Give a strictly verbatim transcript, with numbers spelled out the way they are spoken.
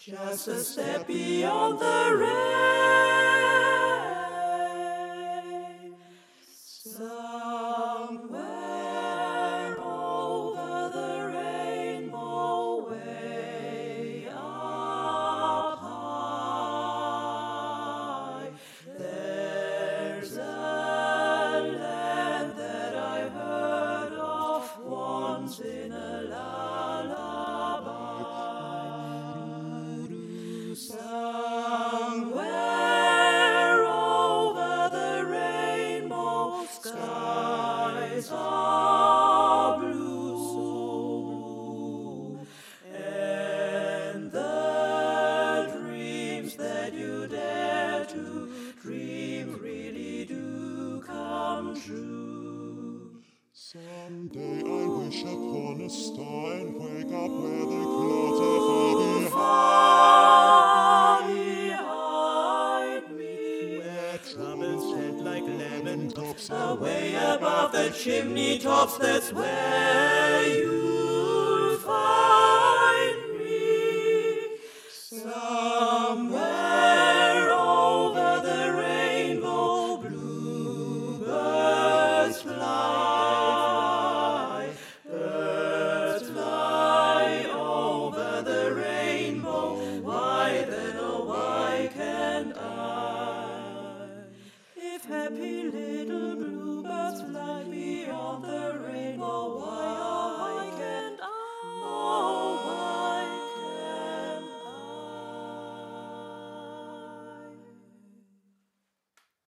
Just a step beyond the rain, somewhere over the rainbow, way up high, there's a land that I heard of once in a lullaby. Somewhere over the rainbow, skies are blue, and the dreams that you dare to dream really do come true. Someday I wish upon a star and wake up where the clouds are far behind me, where troubles stand like lemon drops away above the chimney tops. That's where you